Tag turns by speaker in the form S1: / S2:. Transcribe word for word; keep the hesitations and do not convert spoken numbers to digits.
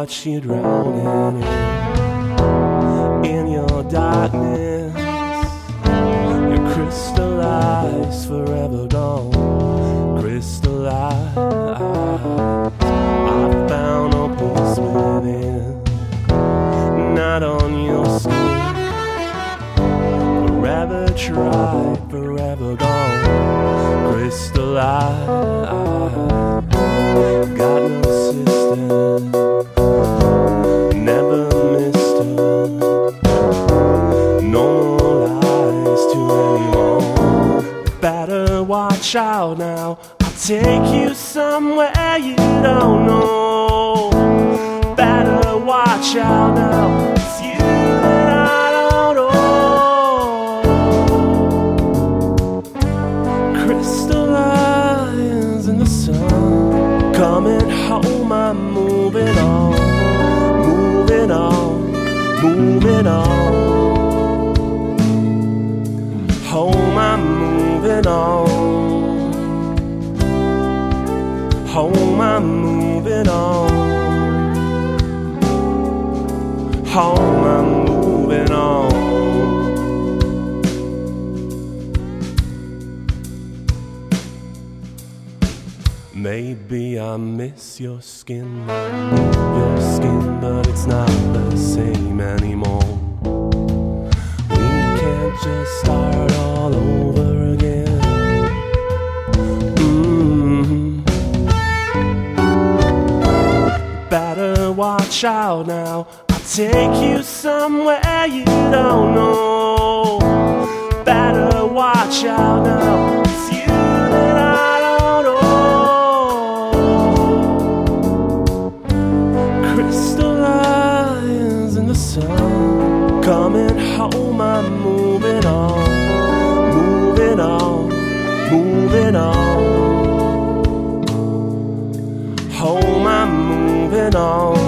S1: watch you drowning in, in your darkness. You're crystallized, forever gone, crystallized. I found a peace within, not on your skin. Forever tried, forever gone, crystallized. Got no sister, never missed her. No more lies to anyone. Better watch out now, I'll take you somewhere you don't know. Better watch out now, it's you that I don't know. Crystallized in the sun, coming home, I'm moving on, moving on, moving on. Home, I'm moving on. Home, I'm moving on. Home, I'm moving on. Maybe I miss your skin, I move your skin, but it's not the same anymore. We can't just start all over again. Mm-hmm. Better watch out now, I'll take you somewhere you don't know. Better watch out now, it's you that I don't know. Crystallized in the sun, coming home, I'm moving on, moving on, moving on. Home, I'm moving on.